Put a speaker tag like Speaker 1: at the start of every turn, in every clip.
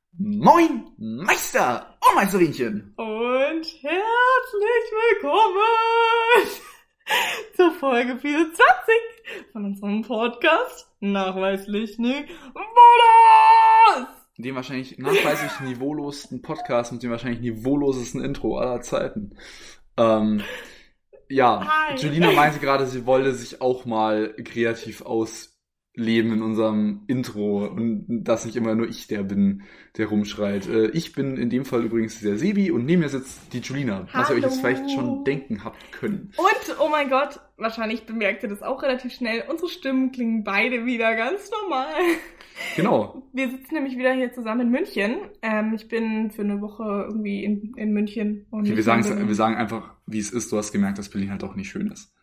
Speaker 1: Moin, Meister und Meisterinchen.
Speaker 2: Und herzlich willkommen zur Folge 24 von unserem Podcast Nachweislich Niveaulos.
Speaker 1: Dem wahrscheinlich nachweislich niveaulosesten Podcast mit dem wahrscheinlich niveaulosesten Intro aller Zeiten. Hi. Julina meinte gerade, sie wollte sich auch mal kreativ ausleben in unserem Intro und dass nicht immer nur ich der bin, der rumschreit. Ich bin in dem Fall übrigens der Sebi und neben mir sitzt die Julina, was ihr euch jetzt vielleicht schon denken habt können.
Speaker 2: Und, oh mein Gott, wahrscheinlich bemerkt ihr das auch relativ schnell, unsere Stimmen klingen beide wieder ganz normal.
Speaker 1: Genau.
Speaker 2: Wir sitzen nämlich wieder hier zusammen in München. Ich bin für eine Woche irgendwie in München. Und
Speaker 1: okay, wir sagen einfach, wie es ist. Du hast gemerkt, dass Berlin halt auch nicht schön ist.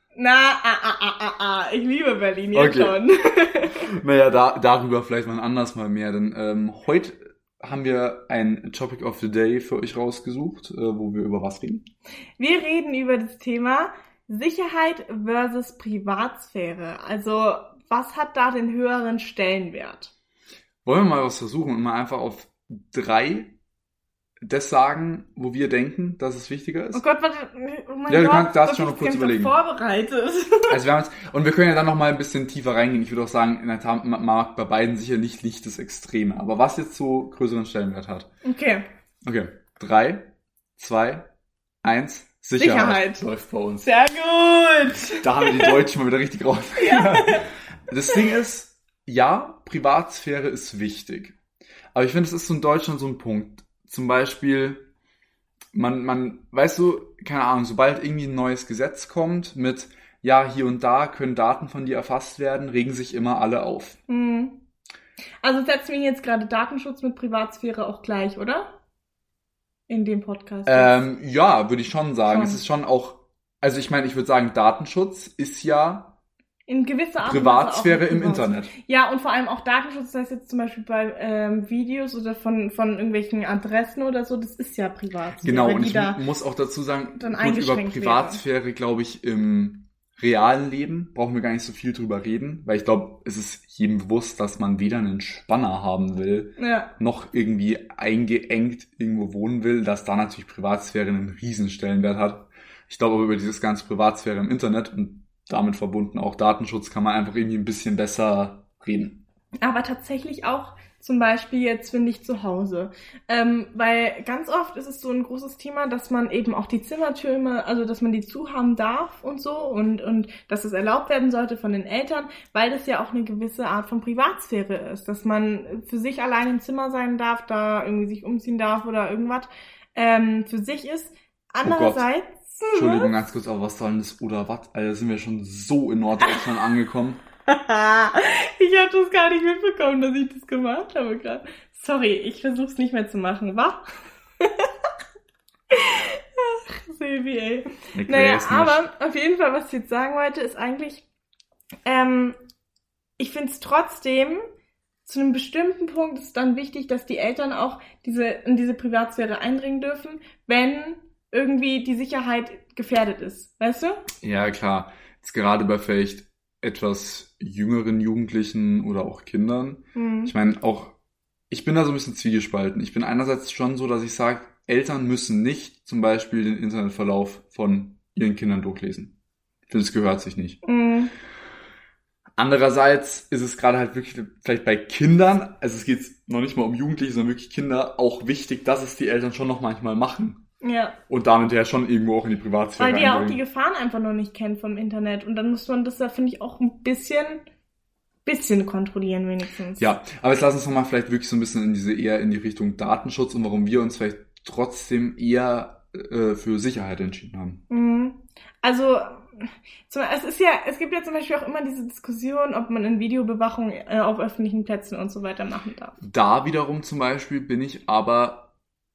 Speaker 2: Ich liebe Berlin jetzt schon.
Speaker 1: Naja, darüber vielleicht mal anders mal mehr, denn heute haben wir ein Topic of the Day für euch rausgesucht, wo wir über was reden?
Speaker 2: Wir reden über das Thema Sicherheit versus Privatsphäre. Also, was hat da den höheren Stellenwert?
Speaker 1: Wollen wir mal was versuchen und mal einfach auf 3 das sagen, wo wir denken, dass es wichtiger ist?
Speaker 2: Oh Gott, warte, oh mein
Speaker 1: Gott.
Speaker 2: Du
Speaker 1: darfst schon noch kurz überlegen.
Speaker 2: Vorbereitet.
Speaker 1: Also wir können ja dann noch mal ein bisschen tiefer reingehen. Ich würde auch sagen, in der Tat mag bei beiden sicherlich nicht das Extreme. Aber was jetzt so größeren Stellenwert hat.
Speaker 2: Okay.
Speaker 1: 3, 2, 1, Sicherheit läuft bei uns.
Speaker 2: Sehr gut.
Speaker 1: Da haben wir die Deutschen mal wieder richtig raus. Ja. Das Ding ist, ja, Privatsphäre ist wichtig. Aber ich finde, es ist so in Deutschland so ein Punkt. Zum Beispiel, man, weißt du, keine Ahnung, sobald irgendwie ein neues Gesetz kommt mit, ja, hier und da können Daten von dir erfasst werden, regen sich immer alle auf.
Speaker 2: Also setzen wir jetzt gerade Datenschutz mit Privatsphäre auch gleich, oder? In dem Podcast.
Speaker 1: Ja, würde ich schon sagen. Es ist schon auch, also ich meine, ich würde sagen, Datenschutz ist ja
Speaker 2: in gewisser Art
Speaker 1: Privatsphäre im Internet.
Speaker 2: Ja, und vor allem auch Datenschutz, das heißt jetzt zum Beispiel bei Videos oder von irgendwelchen Adressen oder so, das ist ja Privatsphäre.
Speaker 1: Genau, und ich muss auch dazu sagen,
Speaker 2: gut,
Speaker 1: über Privatsphäre, glaube ich, im realen Leben brauchen wir gar nicht so viel drüber reden, weil ich glaube, es ist jedem bewusst, dass man weder einen Spanner haben will, noch irgendwie eingeengt irgendwo wohnen will, dass da natürlich Privatsphäre einen riesen Stellenwert hat. Ich glaube aber über dieses ganze Privatsphäre im Internet und damit verbunden auch Datenschutz kann man einfach irgendwie ein bisschen besser reden.
Speaker 2: Aber tatsächlich auch zum Beispiel jetzt, finde ich, zu Hause. Weil ganz oft ist es so ein großes Thema, dass man eben auch die Zimmertür immer, also dass man die zuhaben darf und so und dass es erlaubt werden sollte von den Eltern, weil das ja auch eine gewisse Art von Privatsphäre ist, dass man für sich allein im Zimmer sein darf, da irgendwie sich umziehen darf oder irgendwas für sich ist. Andererseits...
Speaker 1: Entschuldigung, ganz kurz, aber was soll denn das oder was? Alter, sind wir schon so in Norddeutschland angekommen.
Speaker 2: Ich habe das gar nicht mitbekommen, dass ich das gemacht habe gerade. Sorry, ich versuch's nicht mehr zu machen, wa? Ach, Silvi, ey. Naja, aber auf jeden Fall, was ich jetzt sagen wollte, ist eigentlich, ich finde es trotzdem, zu einem bestimmten Punkt ist dann wichtig, dass die Eltern auch in diese Privatsphäre eindringen dürfen, wenn irgendwie die Sicherheit gefährdet ist, weißt du?
Speaker 1: Ja, klar. Jetzt gerade bei vielleicht etwas jüngeren Jugendlichen oder auch Kindern. Ich meine, ich bin da so ein bisschen zwiegespalten. Ich bin einerseits schon so, dass ich sage, Eltern müssen nicht zum Beispiel den Internetverlauf von ihren Kindern durchlesen. Ich finde, es gehört sich nicht. Andererseits ist es gerade halt wirklich vielleicht bei Kindern, also es geht noch nicht mal um Jugendliche, sondern wirklich Kinder, auch wichtig, dass es die Eltern schon noch manchmal machen.
Speaker 2: Ja.
Speaker 1: Und damit ja schon irgendwo auch in die Privatsphäre
Speaker 2: weil die ja auch die Gefahren einfach noch nicht kennen vom Internet. Und dann muss man das da, finde ich, auch ein bisschen kontrollieren wenigstens.
Speaker 1: Ja, aber jetzt lass uns nochmal vielleicht wirklich so ein bisschen eher in die Richtung Datenschutz und warum wir uns vielleicht trotzdem eher für Sicherheit entschieden haben.
Speaker 2: Also, es gibt ja zum Beispiel auch immer diese Diskussion, ob man in Videoüberwachung auf öffentlichen Plätzen und so weiter machen darf.
Speaker 1: Da wiederum zum Beispiel bin ich aber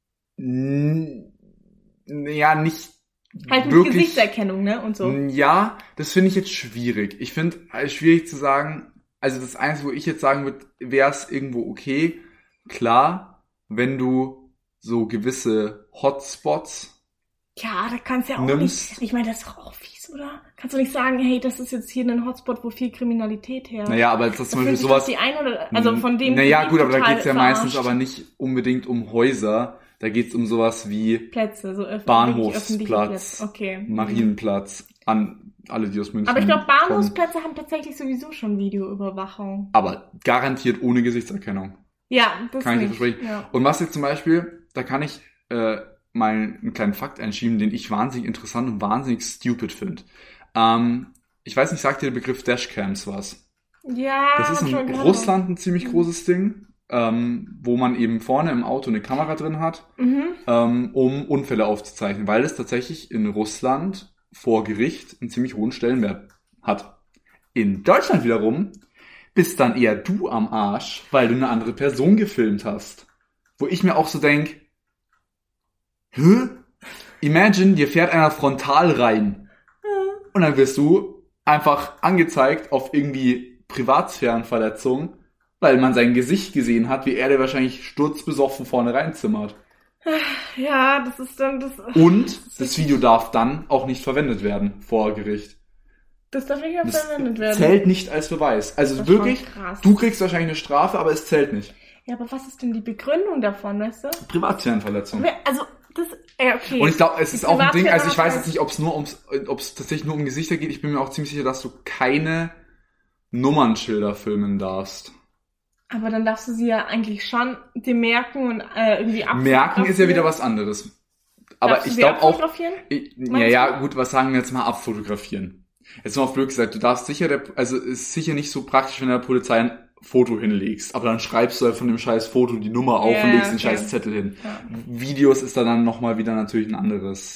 Speaker 1: nicht
Speaker 2: halt mit
Speaker 1: wirklich,
Speaker 2: Gesichtserkennung, ne, und so.
Speaker 1: Ja, das finde ich jetzt schwierig. Ich finde es schwierig zu sagen, also das Einzige, wo ich jetzt sagen würde, wäre es irgendwo okay, klar, wenn du so gewisse Hotspots
Speaker 2: Ja, da kannst du ja auch
Speaker 1: nimmst.
Speaker 2: nicht. Ich meine, das ist doch auch fies, oder? Kannst du nicht sagen, hey, das ist jetzt hier ein Hotspot, wo viel Kriminalität herrscht.
Speaker 1: Naja, aber das ist zum Beispiel sowas.
Speaker 2: Die ein oder, also von dem.
Speaker 1: Naja, gut, aber da geht's ja meistens aber nicht unbedingt um Häuser. Da geht's um sowas wie
Speaker 2: Plätze, so
Speaker 1: Bahnhofsplatz,
Speaker 2: okay.
Speaker 1: Marienplatz, an alle, die aus München
Speaker 2: Aber ich glaube, Bahnhofsplätze haben tatsächlich sowieso schon Videoüberwachung.
Speaker 1: Aber garantiert ohne Gesichtserkennung.
Speaker 2: Ja, das
Speaker 1: kann ich dir versprechen.
Speaker 2: Ja.
Speaker 1: Und was jetzt zum Beispiel, da kann ich mal einen kleinen Fakt einschieben, den ich wahnsinnig interessant und wahnsinnig stupid finde. Ich weiß nicht, sagt dir der Begriff Dashcams was?
Speaker 2: Ja,
Speaker 1: das ist in Russland ein ziemlich großes Ding, wo man eben vorne im Auto eine Kamera drin hat, um Unfälle aufzuzeichnen, weil es tatsächlich in Russland vor Gericht einen ziemlich hohen Stellenwert hat. In Deutschland wiederum bist dann eher du am Arsch, weil du eine andere Person gefilmt hast. Wo ich mir auch so denk, imagine, dir fährt einer frontal rein. Und dann wirst du einfach angezeigt auf irgendwie Privatsphärenverletzung, weil man sein Gesicht gesehen hat, wie er dir wahrscheinlich sturzbesoffen vorne reinzimmert.
Speaker 2: Ja, das ist dann das.
Speaker 1: Und das Video darf dann auch nicht verwendet werden vor Gericht.
Speaker 2: Das darf nicht mehr verwendet werden.
Speaker 1: Zählt nicht als Beweis. Also wirklich, du kriegst wahrscheinlich eine Strafe, aber es zählt nicht.
Speaker 2: Ja, aber was ist denn die Begründung davon, weißt du?
Speaker 1: Privatsphärenverletzung.
Speaker 2: Also, das, okay.
Speaker 1: Und ich glaube, es ist auch ein Ding, also ich weiß jetzt nicht, ob es tatsächlich nur um Gesichter geht. Ich bin mir auch ziemlich sicher, dass du keine Nummernschilder filmen darfst. Aber
Speaker 2: dann darfst du sie ja eigentlich schon dir merken und irgendwie abfotografieren.
Speaker 1: Merken ist ja wieder was anderes. Aber darfst ich glaube auch, ja gut, was sagen wir jetzt mal, abfotografieren. Jetzt mal auf blöd gesagt, du darfst sicher, also es ist sicher nicht so praktisch, wenn der Polizei ein Foto hinlegst, aber dann schreibst du halt von dem scheiß Foto die Nummer auf und legst den scheiß Zettel hin. Ja. Videos ist dann nochmal wieder natürlich ein anderes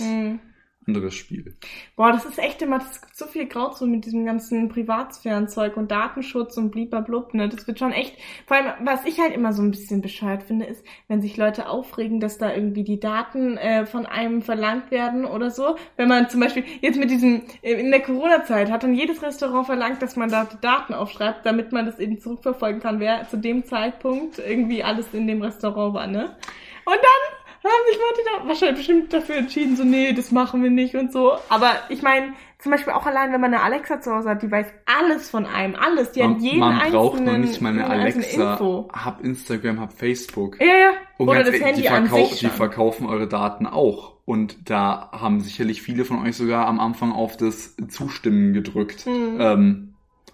Speaker 1: Spiel. Boah, das ist echt immer, das gibt so viel Grauzone mit diesem ganzen Privatsphärenzeug und Datenschutz und bliblablub, ne, das wird schon echt, vor allem, was ich halt immer so ein bisschen bescheuert finde, ist, wenn sich Leute aufregen, dass da irgendwie die Daten von einem verlangt werden oder so, wenn man zum Beispiel jetzt mit diesem, in der Corona-Zeit hat dann jedes Restaurant verlangt, dass man da die Daten aufschreibt, damit man das eben zurückverfolgen kann, wer zu dem Zeitpunkt irgendwie alles in dem Restaurant war, ne, und dann haben sich Leute da wahrscheinlich bestimmt dafür entschieden, so, nee, das machen wir nicht und so. Aber ich meine, zum Beispiel auch allein, wenn man eine Alexa zu Hause hat, die weiß alles von einem, alles. Die hat jeden einzelnen. Man braucht noch nicht mal eine Alexa. Hab Instagram, hab Facebook. Ja. Und oder das Handy an sich. Die verkaufen eure Daten auch. Und da haben sicherlich viele von euch sogar am Anfang auf das Zustimmen gedrückt. Und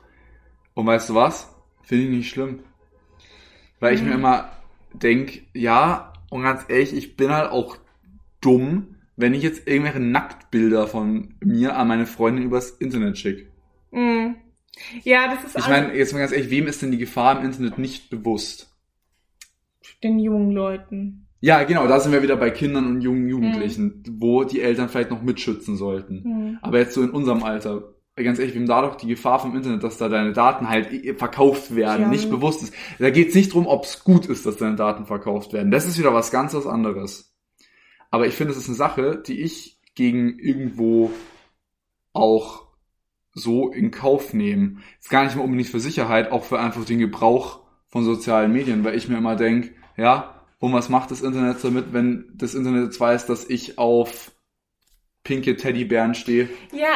Speaker 1: weißt du was? Finde ich nicht schlimm. Weil ich mir immer denk, ja, und ganz ehrlich, ich bin halt auch dumm, wenn ich jetzt irgendwelche Nacktbilder von mir an meine Freundin übers Internet schicke. Ja, das ist. Ich meine, jetzt mal ganz ehrlich, wem ist denn die Gefahr im Internet nicht bewusst? Den jungen Leuten. Ja, genau, da sind wir wieder bei Kindern und jungen Jugendlichen, wo die Eltern vielleicht noch mitschützen sollten. Aber jetzt so in unserem Alter, ganz ehrlich, wem da doch die Gefahr vom Internet, dass da deine Daten halt verkauft werden, nicht bewusst ist. Da geht es nicht drum, ob es gut ist, dass deine Daten verkauft werden. Das ist wieder was ganz was anderes. Aber ich finde, es ist eine Sache, die ich gegen irgendwo auch so in Kauf nehme. Ist gar nicht mal unbedingt für Sicherheit, auch für einfach den Gebrauch von sozialen Medien, weil ich mir immer denke, ja, und was macht das Internet damit, wenn das Internet jetzt weiß, dass ich auf pinke Teddybären stehe? Ja.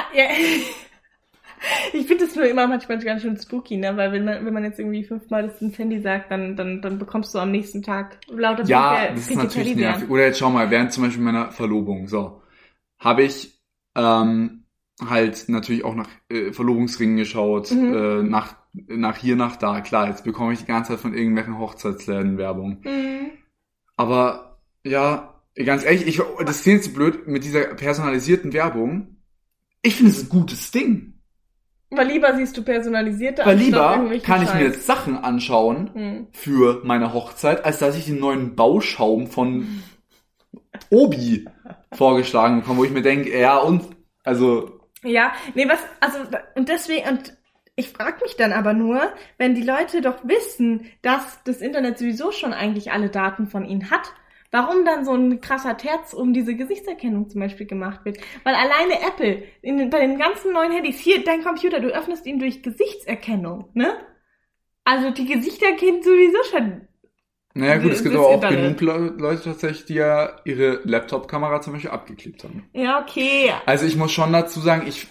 Speaker 1: Ich finde das nur immer manchmal ganz schön spooky, ne? Weil wenn man jetzt irgendwie 5-mal das ins Handy sagt, dann bekommst du am nächsten Tag lauter das ist natürlich nervig. Oder jetzt schau mal, während zum Beispiel meiner Verlobung, so, habe ich halt natürlich auch nach Verlobungsringen geschaut, nach hier, nach da. Klar, jetzt bekomme ich die ganze Zeit von irgendwelchen Hochzeitsläden Werbung. Aber ja, ganz ehrlich, das klingt so blöd mit dieser personalisierten Werbung. Ich finde es ein gutes Ding. Weil lieber siehst du personalisierte. Weil lieber kann ich mir jetzt Sachen anschauen für meine Hochzeit, als dass ich den neuen Bauschaum von Obi vorgeschlagen bekomme, wo ich mir denke, ja und, also... Ja, nee, und deswegen, und ich frage mich dann aber nur, wenn die Leute doch wissen, dass das Internet sowieso schon eigentlich alle Daten von ihnen hat, warum dann so ein krasser Terz um diese Gesichtserkennung zum Beispiel gemacht wird? Weil alleine Apple, bei den ganzen neuen Handys, hier, dein Computer, du öffnest ihn durch Gesichtserkennung, ne? Also die Gesichter kennen sowieso schon Naja gut, es gibt aber auch genug Leute tatsächlich, die ja ihre Laptop-Kamera zum Beispiel abgeklebt haben.
Speaker 2: Ja, okay.
Speaker 1: Also ich muss schon dazu sagen, ich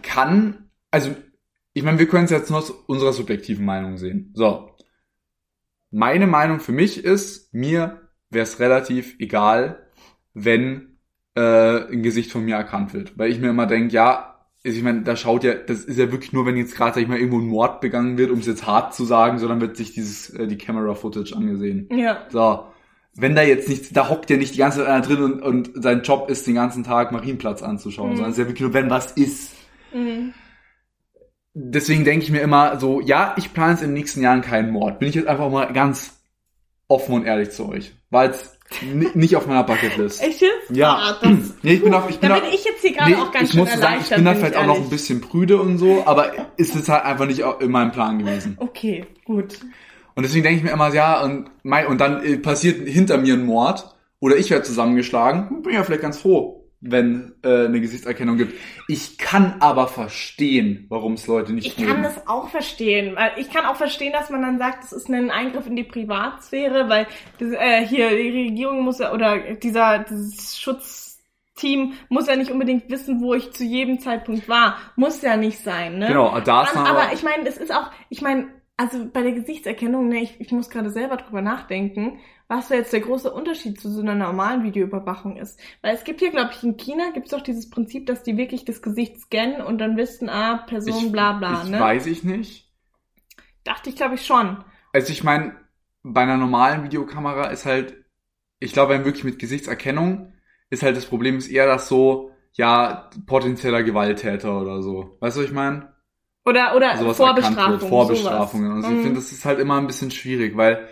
Speaker 1: meine, wir können es jetzt nur aus unserer subjektiven Meinung sehen. So. Meine Meinung für mich ist, mir wäre es relativ egal, wenn ein Gesicht von mir erkannt wird. Weil ich mir immer denke, ja, ich meine, das ist ja wirklich nur, wenn jetzt gerade, sag ich mal, irgendwo ein Mord begangen wird, um es jetzt hart zu sagen, sondern wird sich die Camera-Footage angesehen.
Speaker 2: Ja.
Speaker 1: So. Wenn da jetzt nichts, da hockt ja nicht die ganze Zeit einer drin und sein Job ist, den ganzen Tag Marienplatz anzuschauen, sondern es ist ja wirklich nur, wenn was ist.
Speaker 2: Mhm.
Speaker 1: Deswegen denke ich mir immer so, ja, ich plane es in den nächsten Jahren keinen Mord. Bin ich jetzt einfach mal ganz offen und ehrlich zu euch. War jetzt nicht auf meiner Bucketlist.
Speaker 2: Echt jetzt?
Speaker 1: Ja. Ich bin
Speaker 2: jetzt hier gerade auch ganz schön erleichtert.
Speaker 1: Ich bin da vielleicht auch noch ein bisschen prüde und so, aber ist es halt einfach nicht in meinem Plan gewesen.
Speaker 2: Okay, gut.
Speaker 1: Und deswegen denke ich mir immer, ja, und dann passiert hinter mir ein Mord oder ich werde zusammengeschlagen. Bin ja vielleicht ganz froh, wenn eine Gesichtserkennung gibt. Ich kann aber verstehen, warum es Leute nicht mögen.
Speaker 2: Ich kann das auch verstehen, weil ich kann auch verstehen, dass man dann sagt, das ist ein Eingriff in die Privatsphäre, weil hier die Regierung muss ja, oder dieses Schutzteam muss ja nicht unbedingt wissen, wo ich zu jedem Zeitpunkt war. Muss ja nicht sein, ne?
Speaker 1: Genau,
Speaker 2: aber ich meine, also bei der Gesichtserkennung, ne, ich muss gerade selber drüber nachdenken, was da jetzt der große Unterschied zu so einer normalen Videoüberwachung ist. Weil es gibt hier, glaube ich, in China gibt's doch dieses Prinzip, dass die wirklich das Gesicht scannen und dann wissen, Person bla bla, ne?
Speaker 1: Weiß ich nicht.
Speaker 2: Dachte ich, glaube ich, schon.
Speaker 1: Also ich meine, bei einer normalen Videokamera ist halt, ich glaube, wirklich mit Gesichtserkennung ist halt das Problem ist eher das so, ja, potenzieller Gewalttäter oder so. Weißt du, was ich meine?
Speaker 2: Oder
Speaker 1: Vorbestrafungen. Also ich finde, das ist halt immer ein bisschen schwierig, weil,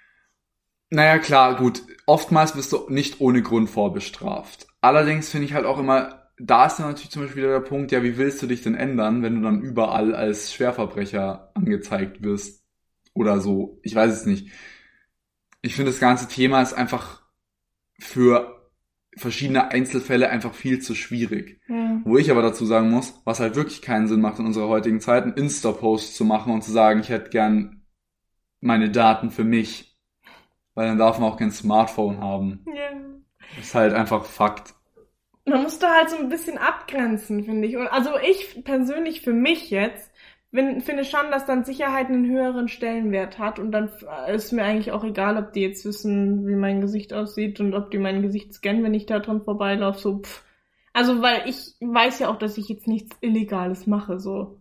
Speaker 1: naja, klar, gut, oftmals wirst du nicht ohne Grund vorbestraft. Allerdings finde ich halt auch immer, da ist dann natürlich zum Beispiel wieder der Punkt, ja, wie willst du dich denn ändern, wenn du dann überall als Schwerverbrecher angezeigt wirst oder so? Ich weiß es nicht. Ich finde, das ganze Thema ist einfach für verschiedene Einzelfälle einfach viel zu schwierig. Ja. Wo ich aber dazu sagen muss, was halt wirklich keinen Sinn macht in unserer heutigen Zeit, einen Insta-Post zu machen und zu sagen, ich hätte gern meine Daten für mich. Weil dann darf man auch kein Smartphone haben. Ja. Das ist halt einfach Fakt.
Speaker 2: Man muss da halt so ein bisschen abgrenzen, finde ich. Und also ich persönlich für mich jetzt finde schon, dass dann Sicherheit einen höheren Stellenwert hat und dann ist mir eigentlich auch egal, ob die jetzt wissen, wie mein Gesicht aussieht und ob die mein Gesicht scannen, wenn ich da dran vorbeilaufe, so Also, weil ich weiß ja auch, dass ich jetzt nichts Illegales mache, so.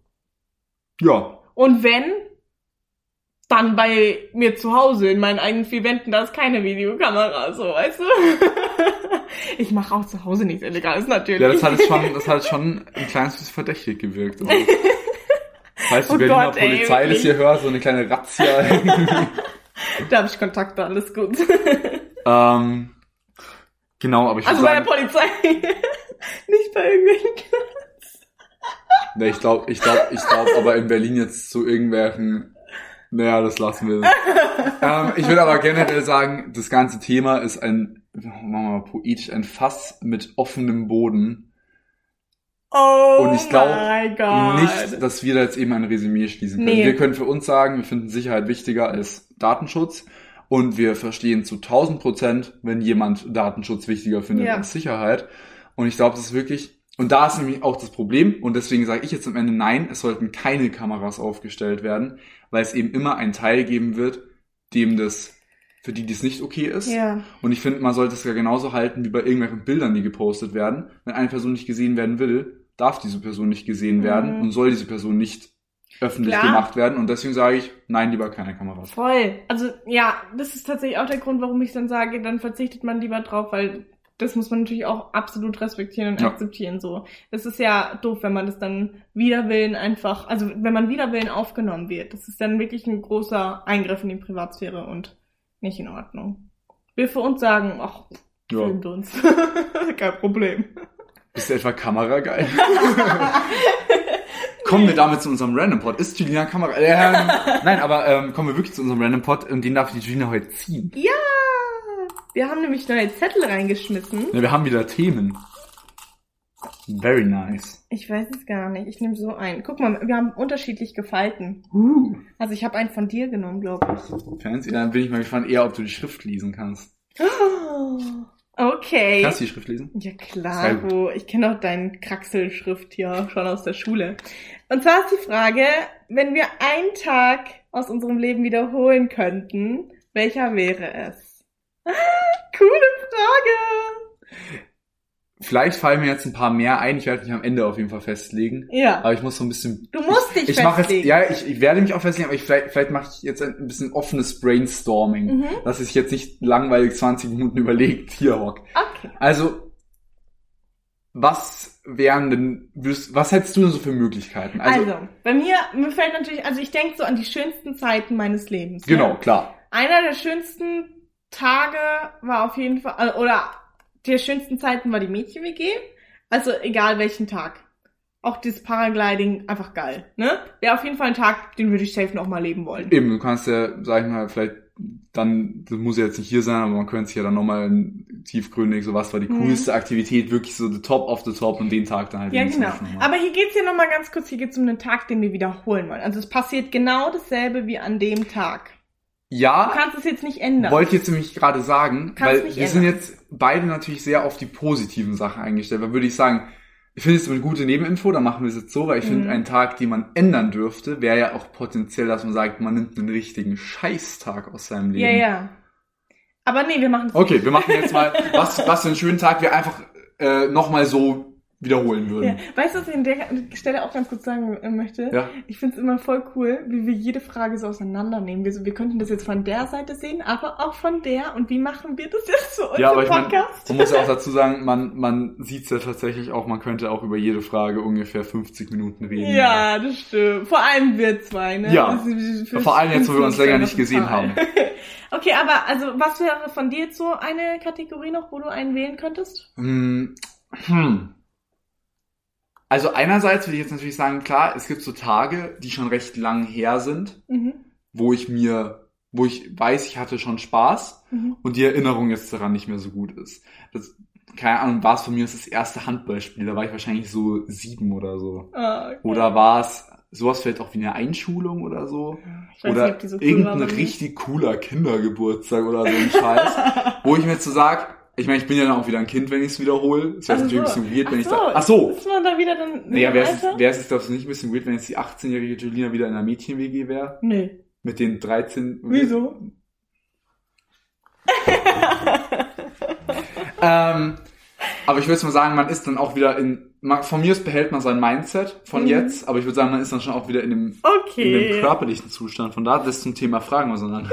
Speaker 1: Ja.
Speaker 2: Und wenn, dann bei mir zu Hause in meinen eigenen 4 Wänden, da ist keine Videokamera, so, weißt du? Ich mache auch zu Hause nichts Illegales, natürlich.
Speaker 1: Ja, das hat schon ein kleines bisschen verdächtig gewirkt. Also. Falls die Berliner Polizei das hier hört, so eine kleine Razzia.
Speaker 2: Da habe ich Kontakte, alles gut.
Speaker 1: Genau, aber ich
Speaker 2: also bei der Polizei, nicht bei irgendwelchen Clubs.
Speaker 1: Ne, ich glaube, aber in Berlin jetzt zu irgendwelchen, naja, das lassen wir. Ich würde aber generell sagen, das ganze Thema ist machen wir mal poetisch, ein Fass mit offenem Boden.
Speaker 2: Oh,
Speaker 1: und ich glaube nicht, dass wir da jetzt eben ein Resümee schließen können. Nee. Wir können für uns sagen, wir finden Sicherheit wichtiger als Datenschutz und wir verstehen zu 1000%, wenn jemand Datenschutz wichtiger findet als Sicherheit. Und ich glaube, das ist wirklich, und da ist nämlich auch das Problem, und deswegen sage ich jetzt am Ende nein, es sollten keine Kameras aufgestellt werden, weil es eben immer einen Teil geben wird, für die das nicht okay ist. Ja. Und ich finde, man sollte es ja genauso halten wie bei irgendwelchen Bildern, die gepostet werden. Wenn eine Person nicht gesehen werden will, darf diese Person nicht gesehen werden und soll diese Person nicht öffentlich gemacht werden. Und deswegen sage ich, nein, lieber keine Kameras.
Speaker 2: Voll. Also ja, das ist tatsächlich auch der Grund, warum ich dann sage, dann verzichtet man lieber drauf, weil das muss man natürlich auch absolut respektieren und akzeptieren. So, das ist ja doof, wenn man das dann wider Willen einfach, also wenn man wider Willen aufgenommen wird. Das ist dann wirklich ein großer Eingriff in die Privatsphäre und nicht in Ordnung. Wir für uns sagen, ach, filmt uns. Kein Problem.
Speaker 1: Bist du etwa kamerageil? Kommen wir damit zu unserem Random Pod. Ist Julina Kamera... nein, aber kommen wir wirklich zu unserem Random Pod und den darf die Julina heute ziehen.
Speaker 2: Ja! Wir haben nämlich neue Zettel reingeschmissen.
Speaker 1: Ja, wir haben wieder Themen. Very nice.
Speaker 2: Ich weiß es gar nicht. Ich nehme so einen. Guck mal, wir haben unterschiedlich gefalten. Also ich habe einen von dir genommen, glaube ich.
Speaker 1: Fancy, dann bin ich mal gespannt, eher, ob du die Schrift lesen kannst.
Speaker 2: Okay.
Speaker 1: Kannst du die Schrift lesen?
Speaker 2: Ja klar, ich kenne auch deinen Kraxelschrift hier schon aus der Schule. Und zwar ist die Frage, wenn wir einen Tag aus unserem Leben wiederholen könnten, welcher wäre es? Coole Frage!
Speaker 1: Vielleicht fallen mir jetzt ein paar mehr ein. Ich werde mich am Ende auf jeden Fall festlegen.
Speaker 2: Ja.
Speaker 1: Aber ich muss so ein bisschen...
Speaker 2: Du musst dich festlegen.
Speaker 1: Ich werde mich auch festlegen, aber vielleicht mache ich jetzt ein bisschen offenes Brainstorming. Dass ich jetzt nicht langweilig 20 Minuten überlegt hier hock.
Speaker 2: Okay.
Speaker 1: Also, was hättest du denn so für Möglichkeiten?
Speaker 2: Also bei mir fällt natürlich, also ich denke so an die schönsten Zeiten meines Lebens.
Speaker 1: Genau,
Speaker 2: ja?
Speaker 1: klar.
Speaker 2: Einer der schönsten Tage war auf jeden Fall, oder der schönsten Zeiten war die Mädchen-WG. Also egal welchen Tag. Auch das Paragliding, einfach geil, ne? Wäre auf jeden Fall ein Tag, den würde ich safe noch mal leben wollen.
Speaker 1: Eben, du kannst ja, sag ich mal, vielleicht dann, das muss ja jetzt nicht hier sein, aber man könnte sich ja dann nochmal tiefgründig, so was war die coolste Aktivität, wirklich so the top of the top und den Tag dann halt.
Speaker 2: Ja, genau. Aber hier geht's ja nochmal ganz kurz, hier geht's um einen Tag, den wir wiederholen wollen. Also es passiert genau dasselbe wie an dem Tag.
Speaker 1: Ja.
Speaker 2: Du kannst es jetzt nicht ändern.
Speaker 1: Wollte ich jetzt nämlich gerade sagen, weil wir sind
Speaker 2: ändern.
Speaker 1: jetzt beide natürlich sehr auf die positiven Sachen eingestellt. Weil würde ich sagen, ich finde es eine gute Nebeninfo, dann machen wir es jetzt so, weil ich finde, einen Tag, den man ändern dürfte, wäre ja auch potenziell, dass man sagt, man nimmt einen richtigen Scheißtag aus seinem Leben.
Speaker 2: Ja, ja. Aber nee, wir machen es
Speaker 1: Okay, wir machen jetzt mal, was für einen schönen Tag wir einfach nochmal so wiederholen würden.
Speaker 2: Ja. Weißt du, was ich an der Stelle auch ganz kurz sagen möchte?
Speaker 1: Ja.
Speaker 2: Ich finde es immer voll cool, wie wir jede Frage so auseinandernehmen. Wir könnten das jetzt von der Seite sehen, aber auch von der. Und wie machen wir das jetzt für unseren Podcast?
Speaker 1: Man muss ja auch dazu sagen, man sieht es ja tatsächlich auch, man könnte auch über jede Frage ungefähr 50 Minuten reden.
Speaker 2: Ja, das stimmt. Vor allem wir zwei, ne?
Speaker 1: Ja, vor allem jetzt, wo wir uns länger nicht gesehen haben.
Speaker 2: Okay, aber also was wäre von dir jetzt so eine Kategorie noch, wo du einen wählen könntest?
Speaker 1: Also einerseits würde ich jetzt natürlich sagen, klar, es gibt so Tage, die schon recht lang her sind, wo ich weiß, ich hatte schon Spaß und die Erinnerung jetzt daran nicht mehr so gut ist. Das, keine Ahnung, war es von mir das erste Handballspiel, da war ich wahrscheinlich so 7 oder so.
Speaker 2: Okay.
Speaker 1: Oder war es sowas vielleicht auch wie eine Einschulung oder so?
Speaker 2: Ich weiß
Speaker 1: oder
Speaker 2: nicht, ob die so cool
Speaker 1: irgendein
Speaker 2: war,
Speaker 1: richtig cooler Kindergeburtstag oder so ein Scheiß, wo ich mir jetzt so sag, ich meine, ich bin ja dann auch wieder ein Kind, wenn ich es wiederhole. Das wäre natürlich ein bisschen weird, wenn ich sage, ach so.
Speaker 2: Ist man da wieder dann
Speaker 1: naja, wäre es glaubst du, nicht ein bisschen weird, wenn jetzt die 18-jährige Julina wieder in einer Mädchen-WG wäre?
Speaker 2: Nee.
Speaker 1: Mit den 13...
Speaker 2: Wieso?
Speaker 1: Aber ich würde mal sagen, man ist dann auch wieder von mir aus behält man sein Mindset von jetzt, aber ich würde sagen, man ist dann schon auch wieder in dem körperlichen Zustand. Von da, das zum Thema Fragen auseinander.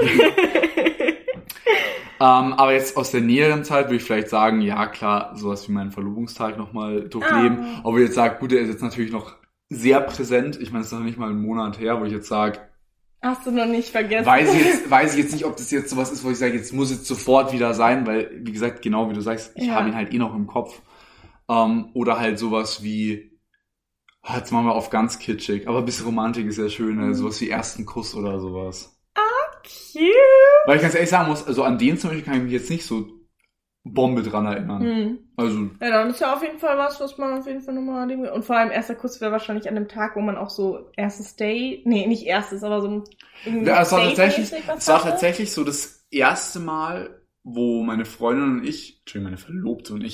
Speaker 1: Aber jetzt aus der näheren Zeit würde ich vielleicht sagen, ja klar, sowas wie meinen Verlobungstag nochmal durchleben. Ob ich jetzt sage, gut, der ist jetzt natürlich noch sehr präsent. Ich meine, es ist noch nicht mal einen Monat her, wo ich jetzt sage,
Speaker 2: hast du noch nicht vergessen.
Speaker 1: Weiß ich jetzt nicht, ob das jetzt sowas ist, wo ich sage, jetzt muss es sofort wieder sein, weil, wie gesagt, genau wie du sagst, ich habe ihn halt noch im Kopf. Oder halt sowas wie, jetzt machen wir auf ganz kitschig, aber ein bisschen Romantik ist ja schön, sowas wie ersten Kuss oder sowas.
Speaker 2: Cute.
Speaker 1: Weil ich ganz ehrlich sagen muss, also an den zum Beispiel kann ich mich jetzt nicht so Bombe dran erinnern. Also. Ja,
Speaker 2: dann ist ja auf jeden Fall was man auf jeden Fall nochmal nehmen will. Und vor allem erster Kuss wäre wahrscheinlich an dem Tag, wo man auch so erstes Date, nee, nicht erstes, aber so ein
Speaker 1: ja, es war tatsächlich so das erste Mal, wo meine Freundin und ich, meine Verlobte und ich,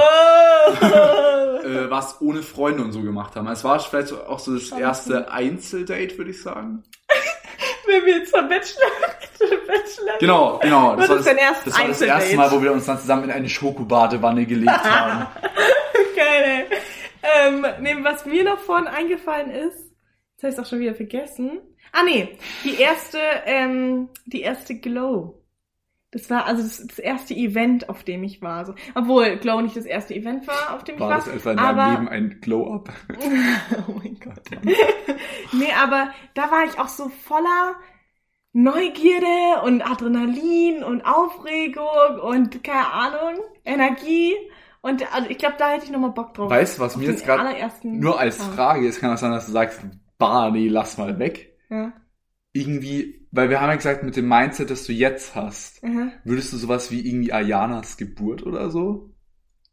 Speaker 1: was ohne Freunde und so gemacht haben. Es war vielleicht so, auch so das erste Einzeldate, würde ich sagen.
Speaker 2: Wenn wir jetzt zur Bachelor.
Speaker 1: Genau.
Speaker 2: Das war
Speaker 1: das erste Mal, wo wir uns dann zusammen in eine Schokobadewanne gelegt haben.
Speaker 2: Geil, ey. Was mir noch vorhin eingefallen ist, das habe ich auch schon wieder vergessen. Die erste Glow. Das war also das erste Event, auf dem ich war. So. Obwohl Glow nicht das erste Event war, auf dem ich war.
Speaker 1: War das etwa in deinem Leben ein Glow-Up?
Speaker 2: Oh mein Gott. Nee, aber da war ich auch so voller Neugierde und Adrenalin und Aufregung und keine Ahnung, Energie. Und also ich glaube, da hätte ich nochmal Bock drauf.
Speaker 1: Weißt du, was mir jetzt gerade nur als Frage ist, kann das sein, dass du sagst, nee, lass mal weg. Ja. Irgendwie, weil wir haben ja gesagt, mit dem Mindset, das du jetzt hast, würdest du sowas wie irgendwie Ayanas Geburt oder so?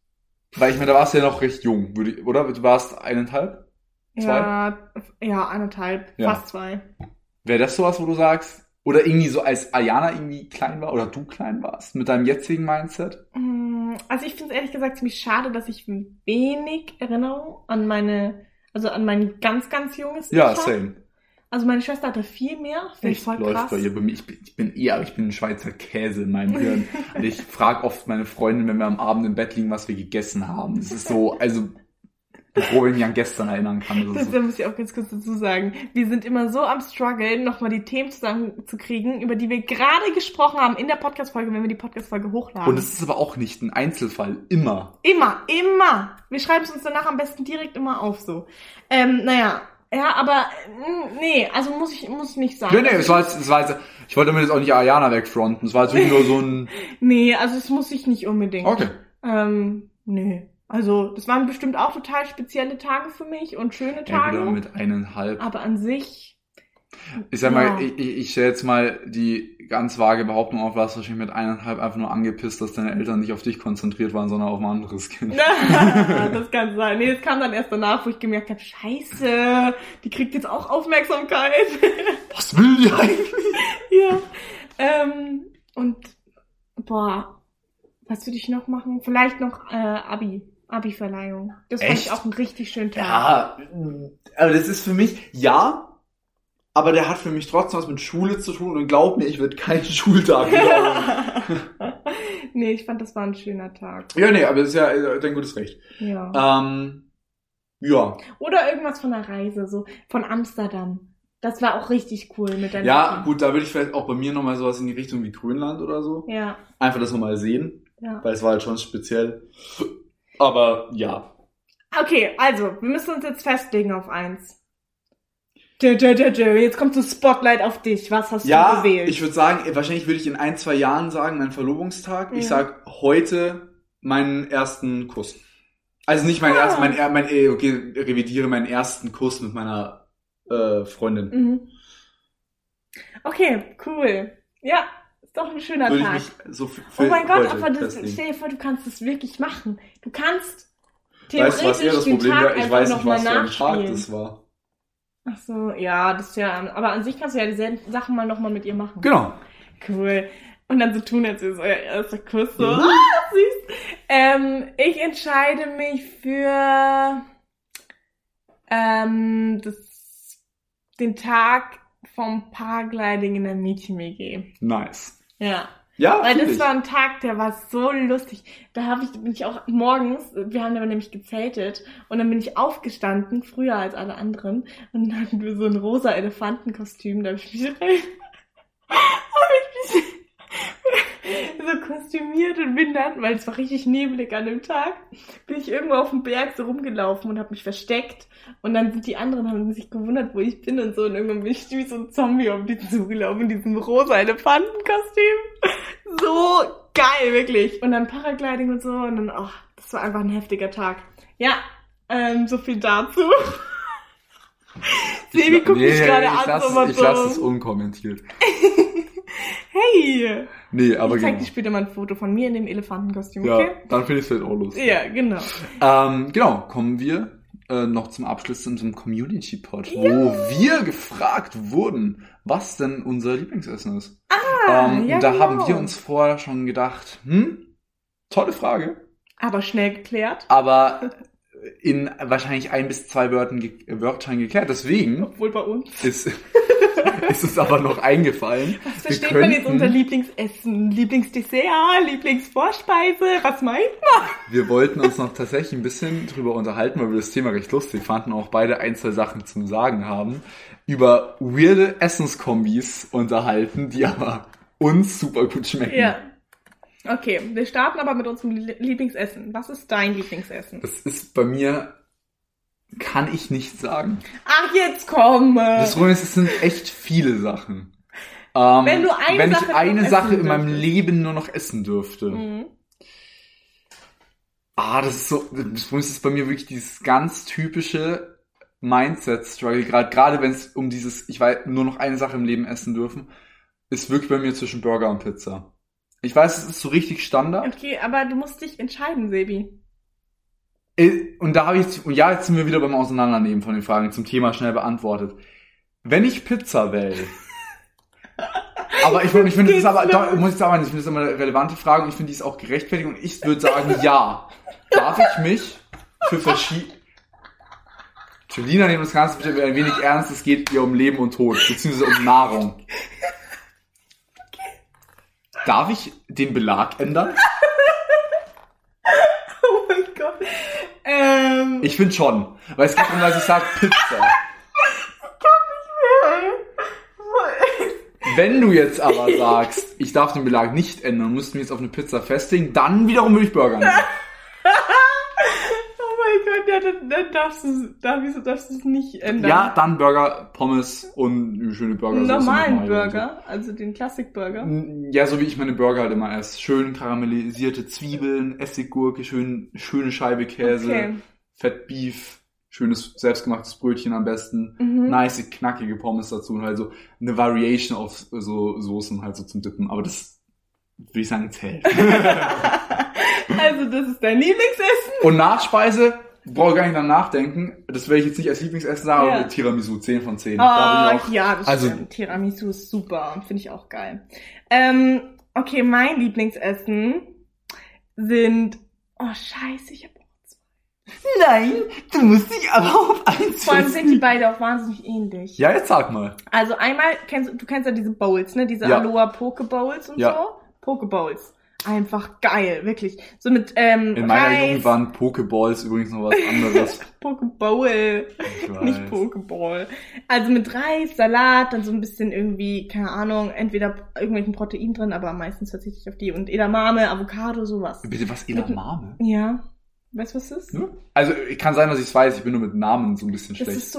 Speaker 1: Weil ich meine, da warst du ja noch recht jung, oder? Du warst 1,5? 2?
Speaker 2: Ja, 1,5,
Speaker 1: Ja.
Speaker 2: fast 2.
Speaker 1: Wäre das sowas, wo du sagst, oder irgendwie so als Ayana irgendwie klein war oder du klein warst mit deinem jetzigen Mindset?
Speaker 2: Also ich finde es ehrlich gesagt ziemlich schade, dass ich wenig Erinnerung an mein ganz, ganz junges
Speaker 1: Ja,
Speaker 2: Ich habe.
Speaker 1: same.
Speaker 2: Also meine Schwester hatte viel mehr, finde ich
Speaker 1: Echt,
Speaker 2: voll
Speaker 1: läuft
Speaker 2: krass.
Speaker 1: bei ihr. Bei mir, ich bin ein Schweizer Käse in meinem Hirn. Und ich frage oft meine Freundin, wenn wir am Abend im Bett liegen, was wir gegessen haben. Das ist so, also, bevor ich mich an gestern erinnern kann.
Speaker 2: Da muss ich auch ganz kurz dazu sagen. Wir sind immer so am struggeln, nochmal die Themen zusammenzukriegen, über die wir gerade gesprochen haben in der Podcast-Folge, wenn wir die Podcast-Folge hochladen.
Speaker 1: Und es ist aber auch nicht ein Einzelfall. Immer.
Speaker 2: Immer. Wir schreiben es uns danach am besten direkt immer auf, so. Ja, aber nee, also muss ich nicht sagen.
Speaker 1: Nee, es war jetzt, ich wollte mir jetzt auch nicht Ayana wegfronten. Es war jetzt wirklich nur so ein...
Speaker 2: Nee, also es muss ich nicht unbedingt.
Speaker 1: Okay.
Speaker 2: Nee. Also, das waren bestimmt auch total spezielle Tage für mich und schöne Tage.
Speaker 1: Ja, mit 1,5.
Speaker 2: Aber an sich...
Speaker 1: Ich sag mal, ich stelle jetzt mal die ganz vage Behauptung auf, warst wahrscheinlich mit 1,5 einfach nur angepisst, dass deine Eltern nicht auf dich konzentriert waren, sondern auf ein anderes Kind.
Speaker 2: Das kann sein. Nee, das kam dann erst danach, wo ich gemerkt habe, scheiße, die kriegt jetzt auch Aufmerksamkeit.
Speaker 1: Was will die eigentlich?
Speaker 2: Ja. Und, was würde ich noch machen? Vielleicht noch Abi-Verleihung. Das fand ich auch einen richtig schönen Tag.
Speaker 1: Ja, aber das ist für mich, aber der hat für mich trotzdem was mit Schule zu tun und glaub mir, ich würde keinen Schultag wiederholen.
Speaker 2: Nee, ich fand, das war ein schöner Tag.
Speaker 1: Ja, nee, aber das ist ja dein gutes Recht.
Speaker 2: Ja.
Speaker 1: Ja.
Speaker 2: Oder irgendwas von der Reise, so von Amsterdam. Das war auch richtig cool mit deinem
Speaker 1: Ja, gut, da würde ich vielleicht auch bei mir nochmal sowas in die Richtung wie Grönland oder so.
Speaker 2: Ja.
Speaker 1: Einfach das nochmal sehen.
Speaker 2: Ja.
Speaker 1: Weil es war halt schon speziell. Aber ja.
Speaker 2: Okay, also, wir müssen uns jetzt festlegen auf eins. Jetzt kommt so Spotlight auf dich. Was hast du gewählt?
Speaker 1: Ja, ich würde sagen, wahrscheinlich würde ich in 1-2 Jahren sagen, mein Verlobungstag. Ich sag heute meinen ersten Kuss. Also nicht meinen ersten, revidiere meinen ersten Kuss mit meiner Freundin.
Speaker 2: Mhm. Okay, cool. Ja, ist doch ein schöner
Speaker 1: Würde
Speaker 2: Tag.
Speaker 1: ich mich so
Speaker 2: Oh mein Gott, aber stell dir vor, du kannst das wirklich machen. Du kannst theoretisch
Speaker 1: weißt du, was eher das
Speaker 2: den
Speaker 1: Problem
Speaker 2: Tag
Speaker 1: wäre? Ich
Speaker 2: einfach
Speaker 1: weiß nicht,
Speaker 2: nochmal
Speaker 1: was für ein Tag
Speaker 2: nachspielen.
Speaker 1: das war.
Speaker 2: Ach so, ja, das ist ja, aber an sich kannst du ja dieselben Sachen mal nochmal mit ihr machen.
Speaker 1: Genau.
Speaker 2: Cool. Und dann so tun, als wäre es euer erster Kuss. So, süß. Ich entscheide mich für den Tag vom Paragliding in der Mietmege.
Speaker 1: Nice.
Speaker 2: Ja.
Speaker 1: Ja,
Speaker 2: Weil das war ein Tag, der war so lustig. Bin ich auch morgens, wir haben aber nämlich gezeltet, und dann bin ich aufgestanden, früher als alle anderen, und dann hatten wir so ein rosa Elefantenkostüm, da habe ich mich so kostümiert und bin dann, weil es war richtig nebelig an dem Tag, bin ich irgendwo auf dem Berg so rumgelaufen und habe mich versteckt, und dann sind die anderen, haben sich gewundert, wo ich bin und so, und irgendwann bin ich wie so ein Zombie auf die zugelaufen in diesem rosa Elefantenkostüm. So geil, wirklich. Und dann Paragliding und so, und dann, das war einfach ein heftiger Tag. Ja, so viel dazu. Sebi guckt mich gerade an,
Speaker 1: ich lasse es unkommentiert.
Speaker 2: Hey!
Speaker 1: Nee, aber
Speaker 2: ich zeig dir später mal ein Foto von mir in dem Elefantenkostüm, okay?
Speaker 1: Ja, dann finde ich es vielleicht auch lustig.
Speaker 2: Ja, genau.
Speaker 1: Genau, kommen wir noch zum Abschluss in unserem Community-Pod, wo wir gefragt wurden, was denn unser Lieblingsessen ist. Und da haben wir uns vorher schon gedacht, tolle Frage.
Speaker 2: Aber schnell geklärt.
Speaker 1: Aber in wahrscheinlich 1 bis 2 Wörtern geklärt. Deswegen
Speaker 2: obwohl bei uns
Speaker 1: ist es aber noch eingefallen.
Speaker 2: Was versteht man jetzt unter Lieblingsessen? Lieblingsdessert? Lieblingsvorspeise? Was meint man?
Speaker 1: Wir wollten uns noch tatsächlich ein bisschen drüber unterhalten, weil wir das Thema recht lustig fanden, auch beide ein, zwei Sachen zum Sagen haben, über weirde Essenskombis unterhalten, die aber uns super gut schmecken.
Speaker 2: Ja. Okay, wir starten aber mit unserem Lieblingsessen. Was ist dein Lieblingsessen?
Speaker 1: Das ist bei mir, kann ich nicht sagen.
Speaker 2: Ach, jetzt komm!
Speaker 1: Das Problem ist, es sind echt viele Sachen.
Speaker 2: Wenn
Speaker 1: ich eine Sache in meinem Leben nur noch essen dürfte. Mhm. Das ist so, das Problem ist bei mir wirklich dieses ganz typische Mindset-Struggle, gerade wenn es um dieses, ich weiß, nur noch eine Sache im Leben essen dürfen, ist wirklich bei mir zwischen Burger und Pizza. Ich weiß, es ist so richtig Standard.
Speaker 2: Okay, aber du musst dich entscheiden, Sebi.
Speaker 1: Und da habe ich, und ja, jetzt sind wir wieder beim Auseinandernehmen von den Fragen zum Thema schnell beantwortet. Wenn ich Pizza wähle, aber ich finde, das ist aber, da muss ich sagen, ich finde das immer eine relevante Frage und ich finde, die ist auch gerechtfertigt und ich würde sagen, ja. Darf ich mich für verschiedene... Julina nimmt das Ganze bitte ein wenig ernst, es geht ihr um Leben und Tod, beziehungsweise um Nahrung. Darf ich den Belag ändern?
Speaker 2: Oh mein Gott.
Speaker 1: Ich finde schon, weil es geht darum, dass ich sage Pizza. Wenn du jetzt aber sagst, ich darf den Belag nicht ändern, musst du mich jetzt auf eine Pizza festlegen, dann wiederum würde ich Burger nehmen.
Speaker 2: Oh mein Gott, ja, dann darfst du es nicht ändern.
Speaker 1: Ja, dann Burger, Pommes und eine schöne Burger.
Speaker 2: Normalen Burger, also den Classic-Burger.
Speaker 1: Ja, so wie ich meine Burger halt immer esse. Schön karamellisierte Zwiebeln, Essiggurke, schöne Scheibe Käse, Fettbeef, schönes selbstgemachtes Brötchen am besten, nice, knackige Pommes dazu und halt so eine Variation auf so Soßen halt so zum Dippen. Aber das würde ich sagen zählt.
Speaker 2: Also das ist dein Lieblingsessen?
Speaker 1: Und Nachspeise, brauche gar nicht dann nachdenken. Das werde ich jetzt nicht als Lieblingsessen sagen, aber Tiramisu, 10 von 10.
Speaker 2: Ja, das stimmt. Tiramisu ist super, finde ich auch geil. Okay, mein Lieblingsessen sind... Oh, scheiße, ich habe auch zwei.
Speaker 1: Nein, du musst dich aber auf eins
Speaker 2: Vor allem sind die beide auch wahnsinnig ähnlich.
Speaker 1: Ja, jetzt sag mal.
Speaker 2: Also einmal, du kennst ja diese Bowls, ne? Diese Aloha Pokebowls und so. Pokebowls. Einfach geil, wirklich. So mit
Speaker 1: in meiner Jugend waren Pokeballs übrigens noch was anderes.
Speaker 2: Pokebowl, nicht Pokeball. Also mit Reis, Salat, dann so ein bisschen irgendwie, keine Ahnung, entweder irgendwelchen Protein drin, aber meistens verzichte ich auf die. Und Edamame, Avocado, sowas.
Speaker 1: Bitte, was, Edamame?
Speaker 2: Ja. Weißt du, was das ist?
Speaker 1: Ja. Also, kann sein, dass ich es weiß, ich bin nur mit Namen so ein bisschen schlecht.
Speaker 2: Das ist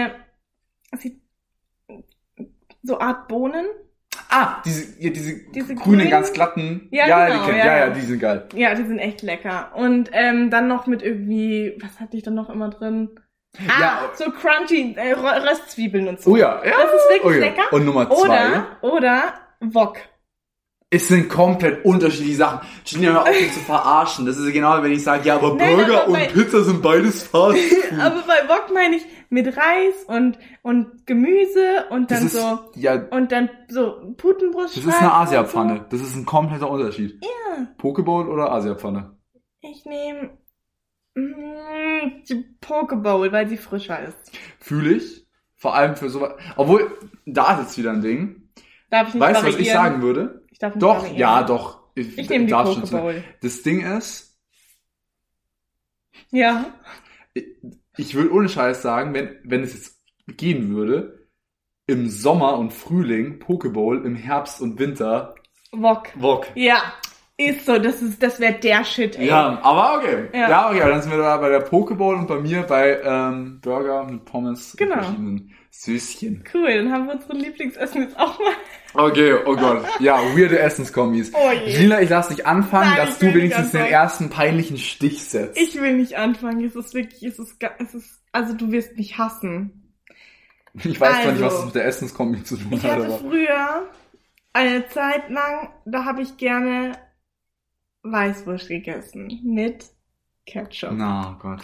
Speaker 2: so Art Bohnen.
Speaker 1: Ah, diese grünen, ganz glatten.
Speaker 2: Ja, genau,
Speaker 1: ja, die sind geil.
Speaker 2: Ja, die sind echt lecker. Und dann noch mit irgendwie, was hatte ich dann noch immer drin? So crunchy Röstzwiebeln und so.
Speaker 1: Oh ja.
Speaker 2: Das ist wirklich lecker.
Speaker 1: Und Nummer 2.
Speaker 2: Oder Wok.
Speaker 1: Es sind komplett unterschiedliche Sachen. Gina, hör auf, mich zu verarschen. Das ist genau, wenn ich sage, ja, aber Burger und Pizza sind beides Fast Food.
Speaker 2: Aber bei Wok meine ich mit Reis und Gemüse und dann und dann so Putenbrust.
Speaker 1: Das ist eine Asiapfanne. So. Das ist ein kompletter Unterschied.
Speaker 2: Ja.
Speaker 1: Pokeball oder Asiapfanne?
Speaker 2: Ich nehme die Pokeball, weil sie frischer ist.
Speaker 1: Fühle ich. Vor allem für sowas. Obwohl, da ist jetzt wieder ein Ding.
Speaker 2: Darf ich nicht
Speaker 1: Weißt du, was ich sagen würde?
Speaker 2: Ich darf nicht
Speaker 1: doch,
Speaker 2: variieren.
Speaker 1: Ja, doch.
Speaker 2: Ich nehme die Pokeball.
Speaker 1: Das Ding ist...
Speaker 2: Ja.
Speaker 1: Ich würde ohne Scheiß sagen, wenn es jetzt gehen würde, im Sommer und Frühling Pokeball, im Herbst und Winter Wok.
Speaker 2: Ja, ist so, das wäre der Shit, ey.
Speaker 1: Ja, aber okay. Ja, okay, dann sind wir da bei der Pokeball und bei mir bei Burger mit Pommes und verschiedenen Süßchen.
Speaker 2: Cool, dann haben wir unsere Lieblingsessen jetzt auch mal.
Speaker 1: Okay, oh Gott. Ja, weirde Essenskombis.
Speaker 2: Oh je.
Speaker 1: Gina, ich lass dich anfangen, dass du wenigstens den ersten peinlichen Stich setzt.
Speaker 2: Ich will nicht anfangen. Also du wirst mich hassen.
Speaker 1: Ich weiß zwar nicht, was das mit der Essenskombi zu tun hat.
Speaker 2: Ich hatte früher eine Zeit lang, da habe ich gerne Weißwurst gegessen. Mit Ketchup.
Speaker 1: Na, oh Gott.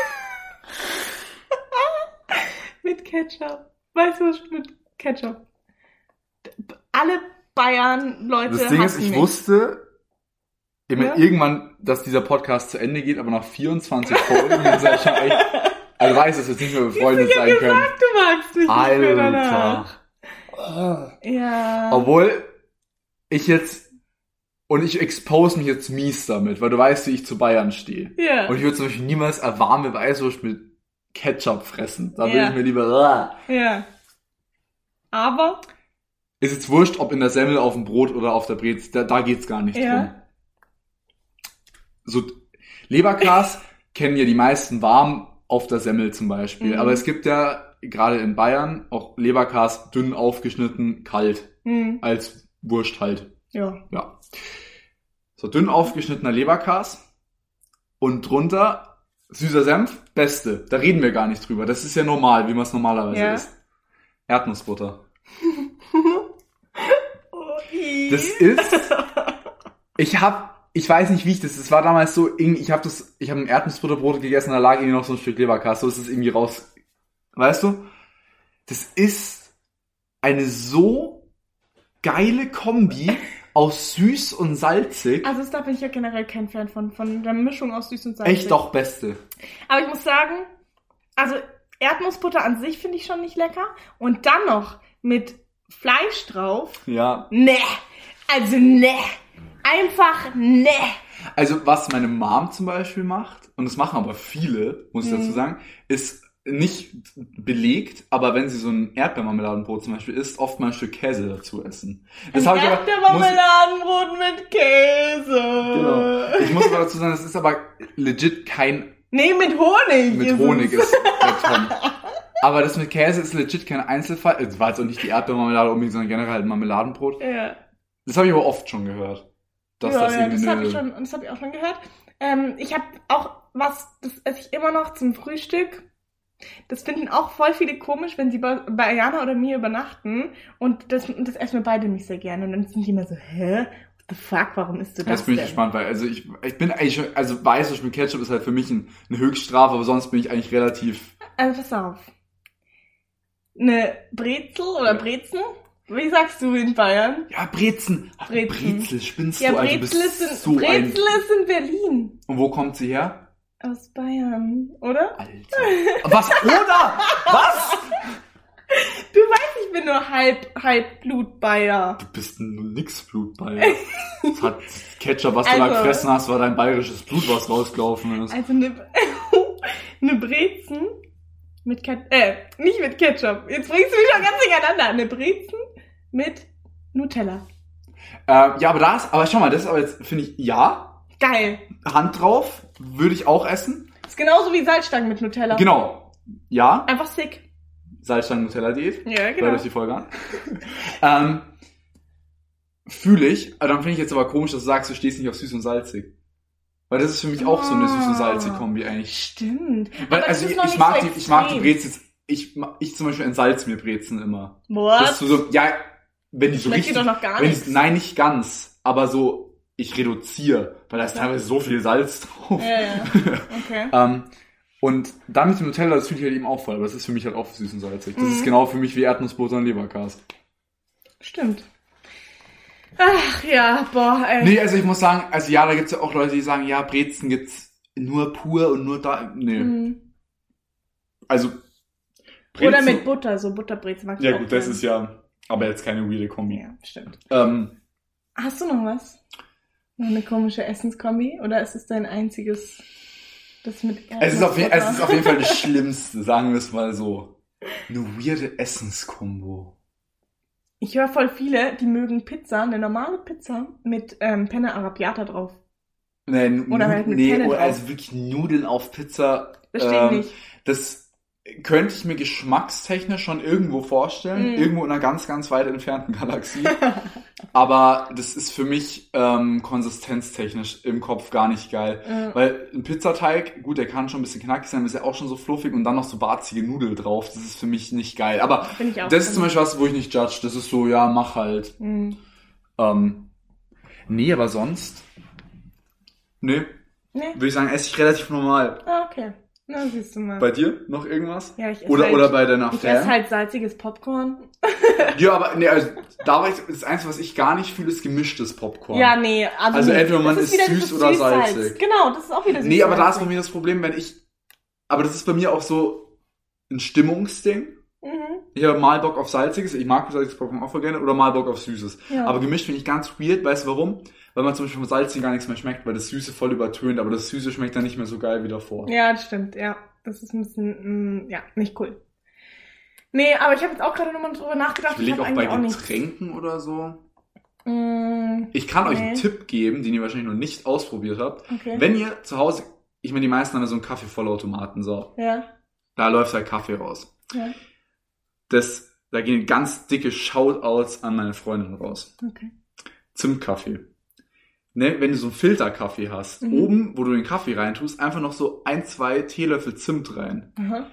Speaker 2: Mit Ketchup. Weißwurst mit Ketchup. Alle Bayern-Leute
Speaker 1: Das Ding ist, ich wusste
Speaker 2: Ja?
Speaker 1: irgendwann, dass dieser Podcast zu Ende geht, aber nach 24 Folgen ist er schon echt... Also weiß, dass wir jetzt nicht mehr befreundet sein können.
Speaker 2: Gesagt, du magst mich nicht mehr danach. Ja.
Speaker 1: Obwohl ich jetzt... Und ich expose mich jetzt mies damit, weil du weißt, wie ich zu Bayern stehe.
Speaker 2: Ja.
Speaker 1: Und ich würde zum Beispiel niemals eine warme Weißwurst mit Ketchup fressen. Da würde ich mir lieber...
Speaker 2: Ja. Aber...
Speaker 1: Ist jetzt wurscht, ob in der Semmel, auf dem Brot oder auf der Brezel, da geht's gar nicht drum. So, Leberkas kennen ja die meisten warm auf der Semmel zum Beispiel. Aber es gibt ja, gerade in Bayern, auch Leberkas dünn aufgeschnitten, kalt. Als Wurst halt.
Speaker 2: Ja.
Speaker 1: So, dünn aufgeschnittener Leberkas und drunter süßer Senf, beste. Da reden wir gar nicht drüber. Das ist ja normal, wie man es normalerweise isst. Erdnussbutter. Das ist, ich ich weiß nicht, wie das war damals so, irgendwie, ich habe ein Erdnussbutterbrot gegessen, da lag irgendwie noch so ein Stück Leberkäse, so ist es irgendwie raus, weißt du? Das ist eine so geile Kombi aus süß und salzig.
Speaker 2: Also da bin ich ja generell kein Fan von der Mischung aus süß und salzig.
Speaker 1: Echt doch beste.
Speaker 2: Aber ich muss sagen, also Erdnussbutter an sich finde ich schon nicht lecker. Und dann noch mit Fleisch drauf.
Speaker 1: Ja.
Speaker 2: Nee. Also nee. Einfach nee.
Speaker 1: Also was meine Mom zum Beispiel macht, und das machen aber viele, muss ich dazu sagen, ist nicht belegt, aber wenn sie so ein Erdbeermarmeladenbrot zum Beispiel isst, oft mal ein Stück Käse dazu essen. Das habe ich aber,
Speaker 2: Erdbeermarmeladenbrot mit Käse.
Speaker 1: Genau. Ich muss aber dazu sagen, das ist aber legit kein...
Speaker 2: Nee, mit Honig.
Speaker 1: Mit Honig ist der Tom. Aber das mit Käse ist legit kein Einzelfall. Es war jetzt auch nicht die Erdbeermarmelade unbedingt, sondern generell ein Marmeladenbrot.
Speaker 2: Ja.
Speaker 1: Das habe ich aber oft schon gehört.
Speaker 2: Das habe ich auch schon gehört. Ich habe auch das esse ich immer noch zum Frühstück. Das finden auch voll viele komisch, wenn sie bei Ayana oder mir übernachten. Und das essen wir beide nicht sehr gerne. Und dann sind die immer so, hä? What the fuck, warum isst du das?
Speaker 1: Jetzt bin ich gespannt, weil ich bin eigentlich schon, also Weißwurst mit Ketchup ist halt für mich eine Höchststrafe, aber sonst bin ich eigentlich relativ...
Speaker 2: Also pass auf. Eine Brezel oder Brezen? Wie sagst du in Bayern?
Speaker 1: Ja, Brezen. Brezel, spinnst du?
Speaker 2: Ja,
Speaker 1: Brezel ist in
Speaker 2: Berlin.
Speaker 1: Und wo kommt sie her?
Speaker 2: Aus Bayern, oder?
Speaker 1: Alter. Was? Oder? Was?
Speaker 2: Du weißt, ich bin nur halb Blutbayer.
Speaker 1: Du bist nix Blutbayer. Das hat Ketchup, was du da gefressen hast, war dein bayerisches Blut, was rausgelaufen ist.
Speaker 2: Also eine Brezen mit nicht mit Ketchup. Jetzt bringst du mich schon ganz durcheinander. Eine Brezen mit Nutella.
Speaker 1: Ja, aber schau mal, das ist aber jetzt, finde ich, ja.
Speaker 2: Geil.
Speaker 1: Hand drauf, würde ich auch essen.
Speaker 2: Ist genauso wie Salzstangen mit Nutella.
Speaker 1: Genau. Ja.
Speaker 2: Einfach sick.
Speaker 1: Salzstangen-Nutella-Diät.
Speaker 2: Ja, genau.
Speaker 1: Hört euch die Folge an. Fühle ich, aber dann finde ich jetzt aber komisch, dass du sagst, du stehst nicht auf süß und salzig. Weil das ist für mich auch so eine süß und salzig Kombi eigentlich.
Speaker 2: Stimmt.
Speaker 1: Weil, also ich mag die Brezen, ich zum Beispiel entsalze mir Brezen immer.
Speaker 2: What?
Speaker 1: Das ist so, ja, wenn die so
Speaker 2: richtig... Schmeckt dir doch noch gar nichts.
Speaker 1: Nein, nicht ganz, aber so, ich reduziere, weil da ist teilweise so viel Salz drauf.
Speaker 2: Ja. Okay.
Speaker 1: Und dann mit dem Nutella, das fühle ich halt eben auch voll, aber das ist für mich halt auch süß und salzig. Das ist genau für mich wie Erdnussbutter und Leberkäse.
Speaker 2: Stimmt. Ach ja, boah, ey.
Speaker 1: Nee, also ich muss sagen, also ja, da gibt's ja auch Leute, die sagen, ja, Brezen gibt's nur pur und nur da. Nee. Also
Speaker 2: Brezen, oder mit Butter, so Butterbrezen mag ich auch.
Speaker 1: Ja gut, das ist ja aber jetzt keine weirde Kombi.
Speaker 2: Ja, stimmt.
Speaker 1: Hast
Speaker 2: du noch was? Noch eine komische Essenskombi? Oder ist es dein einziges, das mit
Speaker 1: es ist auf jeden Fall das Schlimmste, sagen wir es mal so. Eine weirde Essenskombo.
Speaker 2: Ich höre voll viele, die mögen Pizza, eine normale Pizza mit Penne Arrabbiata drauf.
Speaker 1: Also wirklich Nudeln auf Pizza.
Speaker 2: Verstehe ich nicht.
Speaker 1: Das könnte ich mir geschmackstechnisch schon irgendwo vorstellen. Irgendwo in einer ganz, ganz weit entfernten Galaxie. Aber das ist für mich konsistenztechnisch im Kopf gar nicht geil. Weil ein Pizzateig, gut, der kann schon ein bisschen knackig sein, ist ja auch schon so fluffig und dann noch so barzige Nudeln drauf. Das ist für mich nicht geil. Aber das ist zum Beispiel was, wo ich nicht judge. Das ist so, ja, mach halt. Nee, aber sonst... Nee. Würde ich sagen, esse ich relativ normal.
Speaker 2: Ah, okay. Na, siehst du mal.
Speaker 1: Bei dir noch irgendwas?
Speaker 2: Ja, ich esse
Speaker 1: oder bei deiner
Speaker 2: Ich esse halt salziges Popcorn.
Speaker 1: Ja, aber nee, also da war das Einzige, was ich gar nicht fühle, ist gemischtes Popcorn.
Speaker 2: Ja, nee.
Speaker 1: Also entweder man ist süß oder salzig.
Speaker 2: Genau, das ist auch wieder süß.
Speaker 1: Nee, aber da ist bei mir das Problem, aber das ist bei mir auch so ein Stimmungsding. Ich habe mal Bock auf salziges, ich mag salziges Popcorn auch voll gerne, oder mal Bock auf süßes. Ja. Aber gemischt finde ich ganz weird, weißt du warum? Weil man zum Beispiel vom Salzigen gar nichts mehr schmeckt, weil das Süße voll übertönt, aber das Süße schmeckt dann nicht mehr so geil wie davor.
Speaker 2: Ja, das stimmt, ja. Das ist ein bisschen, nicht cool. Nee, aber ich habe jetzt auch gerade nochmal drüber nachgedacht.
Speaker 1: Ich überlege auch bei Getränken oder so. Ich kann euch einen Tipp geben, den ihr wahrscheinlich noch nicht ausprobiert habt. Okay. Wenn ihr zu Hause, ich meine, die meisten haben ja so einen Kaffeevollautomaten, so.
Speaker 2: Ja.
Speaker 1: Da läuft halt Kaffee raus.
Speaker 2: Ja.
Speaker 1: Da gehen ganz dicke Shoutouts an meine Freundin raus.
Speaker 2: Okay.
Speaker 1: Zimtkaffee. Ne, wenn du so einen Filterkaffee hast, oben, wo du den Kaffee reintust, einfach noch so 1-2 Teelöffel Zimt rein.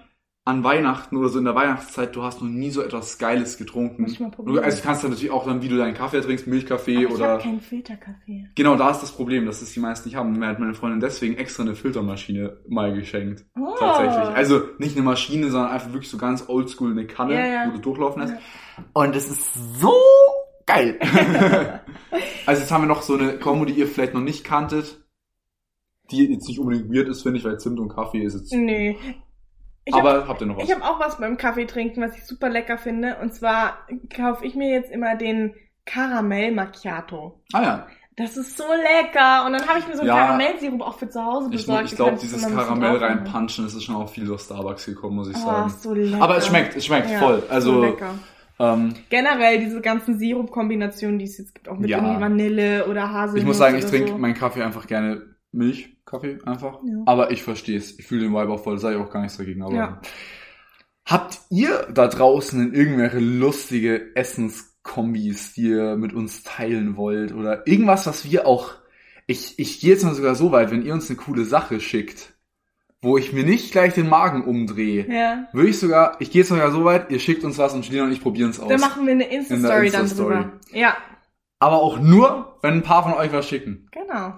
Speaker 1: an Weihnachten oder so in der Weihnachtszeit, du hast noch nie so etwas Geiles getrunken.
Speaker 2: Muss ich mal probieren.
Speaker 1: Also kannst du natürlich auch dann, wie du deinen Kaffee trinkst, Milchkaffee
Speaker 2: aber
Speaker 1: oder...
Speaker 2: ich habe keinen Filterkaffee.
Speaker 1: Genau, da ist das Problem, dass es die meisten nicht haben. Mir hat meine Freundin deswegen extra eine Filtermaschine mal geschenkt.
Speaker 2: Oh.
Speaker 1: Tatsächlich. Also nicht eine Maschine, sondern einfach wirklich so ganz oldschool eine Kanne, wo du durchlaufen lässt. Und es ist so geil. Also jetzt haben wir noch so eine Kombo, die ihr vielleicht noch nicht kanntet, die jetzt nicht unbedingt weird ist, finde ich, weil Zimt und Kaffee ist jetzt...
Speaker 2: Nee.
Speaker 1: Habt ihr noch was?
Speaker 2: Ich habe auch was beim Kaffee trinken, was ich super lecker finde. Und zwar kaufe ich mir jetzt immer den Karamell Macchiato.
Speaker 1: Ah ja.
Speaker 2: Das ist so lecker. Und dann habe ich mir so einen Karamellsirup auch für zu Hause besorgt.
Speaker 1: Ich glaube, dieses Karamell reinpunchen, das ist schon auch viel durch Starbucks gekommen, muss ich sagen.
Speaker 2: So lecker.
Speaker 1: Aber es schmeckt voll. Also
Speaker 2: so lecker. Generell diese ganzen Sirup-Kombinationen, die es jetzt gibt, auch mit irgendwie Vanille oder Haselnuss.
Speaker 1: Ich muss sagen, ich trinke meinen Kaffee einfach gerne Milchkaffee einfach. Ja. Aber ich verstehe es. Ich fühle den Vibe auch voll. Da sage ich auch gar nichts dagegen. Aber habt ihr da draußen irgendwelche lustige Essenskombis, die ihr mit uns teilen wollt? Oder irgendwas, was wir auch... Ich gehe jetzt mal sogar so weit, wenn ihr uns eine coole Sache schickt, wo ich mir nicht gleich den Magen umdrehe, würde ich gehe jetzt sogar so weit, ihr schickt uns was und Julina und ich probieren es aus.
Speaker 2: Dann machen wir eine Insta-Story dann drüber. Ja.
Speaker 1: Aber auch nur, wenn ein paar von euch was schicken.
Speaker 2: Genau.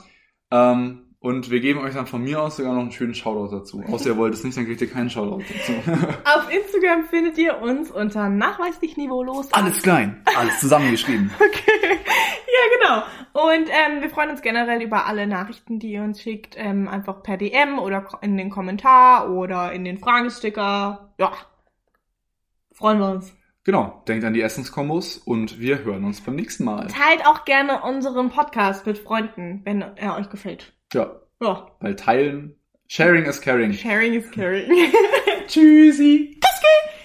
Speaker 1: Und wir geben euch dann von mir aus sogar noch einen schönen Shoutout dazu. Außer ihr wollt es nicht, dann kriegt ihr keinen Shoutout dazu.
Speaker 2: Auf Instagram findet ihr uns unter nachweislich niveaulos.
Speaker 1: Alles klein, alles zusammengeschrieben.
Speaker 2: Okay, ja genau. Und wir freuen uns generell über alle Nachrichten, die ihr uns schickt. Einfach per DM oder in den Kommentar oder in den Fragesticker. Ja, freuen wir uns.
Speaker 1: Genau, denkt an die Essenskombos und wir hören uns beim nächsten Mal.
Speaker 2: Teilt auch gerne unseren Podcast mit Freunden, wenn er euch gefällt.
Speaker 1: Ja. Weil teilen, sharing is caring.
Speaker 2: Sharing is caring.
Speaker 1: Tschüssi.
Speaker 2: Tschüssi.